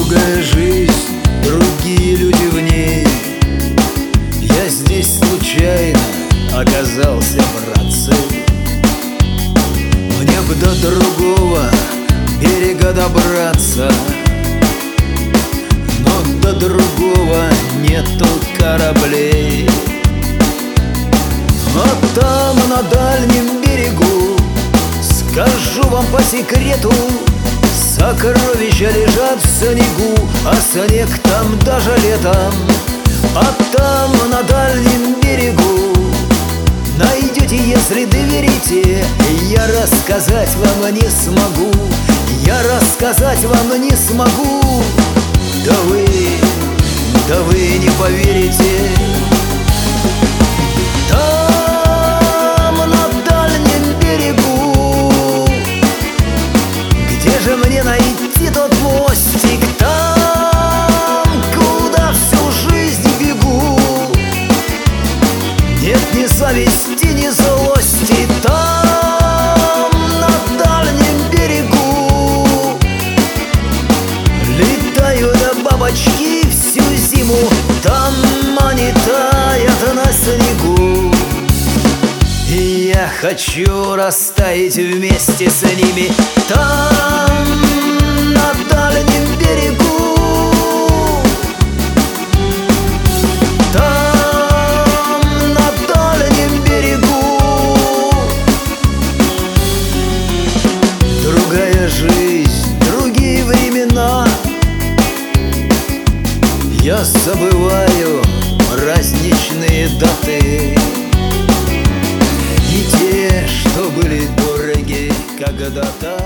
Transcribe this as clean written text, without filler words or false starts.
Другая жизнь, другие люди в ней. Я здесь случайно оказался, братцы. Мне бы до другого берега добраться, но до другого нету кораблей. А там, на дальнем берегу, скажу вам по секрету, сокровища лежат в снегу, а снег там даже летом. А там, на дальнем берегу, найдете, если доверите. Я рассказать вам не смогу, я рассказать вам не смогу. Да вы не поверите. Там, на дальнем берегу, где же мне найти тот мостик? Там, куда всю жизнь бегу. Нет ни зависти, ни злости. Там, на дальнем берегу, летают бабочки всю зиму. Там они таят на снегу, и я хочу растаять вместе с ними. Там, на дальнем берегу, там, на дальнем берегу. Другая жизнь, другие времена. Я забываю праздничные даты и те, что были дороги когда-то.